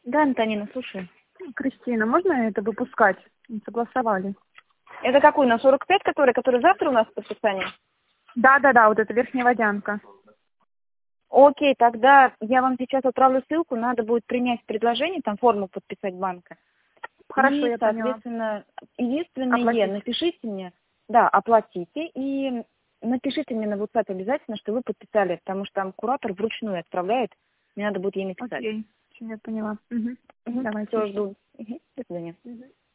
Да, Антонина, слушай. Кристина, можно это выпускать? Не согласовали. Это какой, на 45, который завтра у нас в подписании? Да, вот эта верхняя водянка. Окей, тогда я вам сейчас отправлю ссылку, надо будет принять предложение, там форму подписать банка. Хорошо, И, я поняла. соответственно, единственное, Оплатить. напишите мне, да, оплатите, и напишите мне на WhatsApp обязательно, что вы подписали, потому что там куратор вручную отправляет, мне надо будет ей написать. Окей, я поняла. Угу. Давайте. Все, жду. До свидания. Угу.